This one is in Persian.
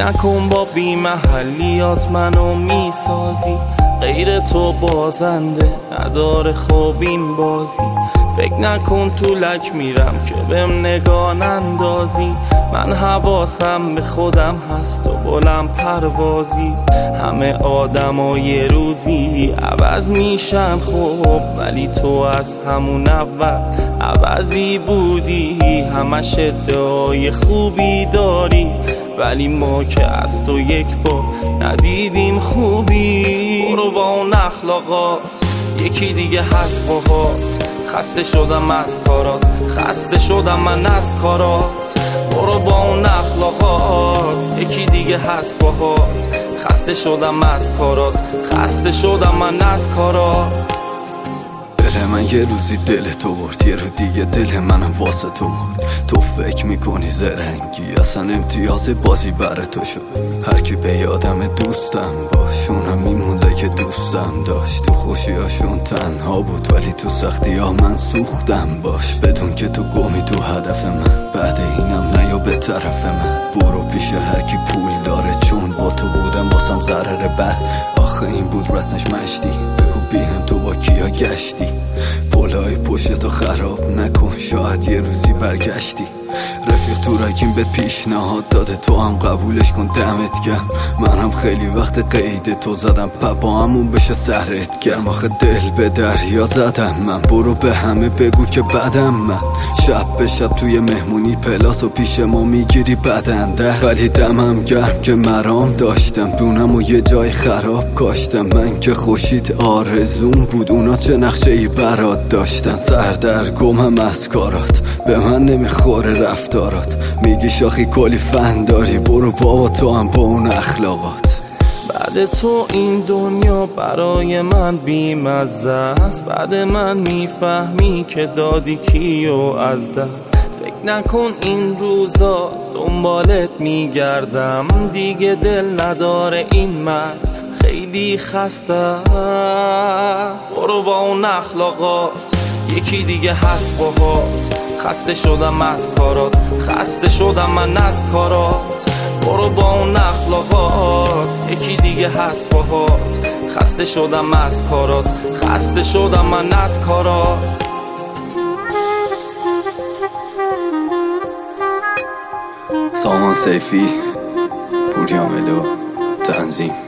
نکن با بی محلیات منو میسازی، غیر تو بازنده نداره خوب این بازی. فکر نکن تو لک میرم که بهم نگاه نندازی، من حواسم به خودم هست و بلند پروازی. همه آدما یه روزی عوض میشن خوب، ولی تو از همون اول عوضی بودی. همش ادعای خوبی داری، ولی ما که از تو یک بار ندیدیم خوبی. برو با اون اخلاقات یکی دیگه هست باهات، خسته شدم از کارات، خسته شدم من از کارات. برو با اون اخلاقات یکی دیگه هست باهات، خسته شدم از کارات، خسته شدم من از کارات. دل من یه روزی دل تو برد، یه رو دیگه دل منم واسه تو مرد. تو فکر میکنی زرنگی، اصلا امتیاز بازی بر تو شد. هر کی به یادم دوستم باش، اونم میمونده که دوستم داشت. تو خوشیاشون تنها بود، ولی تو سختی ها من سوختم باش. بدون که تو گمی تو هدف من، بعد اینم نیا به طرف من. برو پیش هر کی پول داره، چون با تو بودم واسم ضرر بد. آخه این بود رسمش مشتی، بگو بینم تو با کیا گشتی. پولای پشت تو خراب نکن، شاید یه روزی برگشتی. رفیق تو راکین به پیشنهاد داده، تو هم قبولش کن دمت گرم. منم خیلی وقت قید تو زدم، با همون بشه سرت گرم. آخه دل به دریا زدم من، برو به همه بگو که بدم من. شب به شب توی مهمونی پلاس و پیش ما میگیری بدنده، ولی دمم گرم که مرام داشتم. دونم و یه جای خراب کاشتم، من که خوشید آرزوم بود، اونا چه نقشه ای برات داشتن. سردرگمم از کارات، به من نمیخوره رفتارات. میگی شاخی کلی فن داری، برو بابا تو هم با اون اخلاقات. بعد تو این دنیا برای من بی‌مزه است، بعد من میفهمی که دادی کیو از دست. فکر نکن این روزا دنبالت میگردم، دیگه دل نداره این مرد خیلی خسته. برو با اون اخلاقات یکی دیگه هست باهات، خسته شدم از کارات، خسته شدم من از کارات. برو با اون اخلاقات یکی دیگه هست باهات، خسته شدم از کارات، خسته شدم من از کارات. سامان سیفی، پوریا ملو، تنظیم.